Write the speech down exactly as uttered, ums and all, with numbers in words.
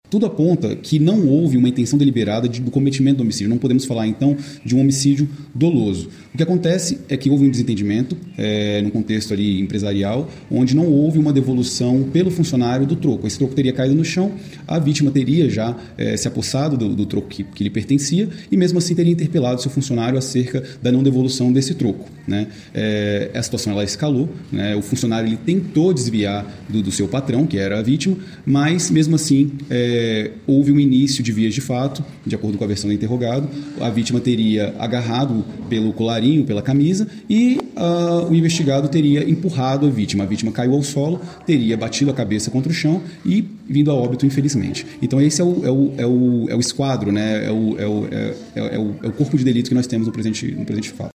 Tudo aponta que não houve uma intenção deliberada de, do cometimento do homicídio. Não podemos falar, então, de um homicídio doloso. O que acontece é que houve um desentendimento, é, no contexto ali empresarial, onde não houve uma devolução pelo funcionário do troco. Esse troco teria caído no chão, a vítima teria já é, se apossado do, do troco que, que lhe pertencia e, mesmo assim, teria interpelado seu funcionário acerca da não devolução desse troco. Né? É, a situação ela escalou, né? O funcionário ele tentou desviar do, do seu patrão, que era a vítima, mas, mesmo assim, é, É, houve um início de vias de fato, de acordo com a versão do interrogado. A vítima teria agarrado pelo colarinho, pela camisa, e uh, o investigado teria empurrado a vítima. A vítima caiu ao solo, teria batido a cabeça contra o chão e vindo a óbito, infelizmente. Então esse é o, é o, é o, é o esquadro, né? é, o, é, o, é, é, o, é o corpo de delito que nós temos no presente, no presente fato.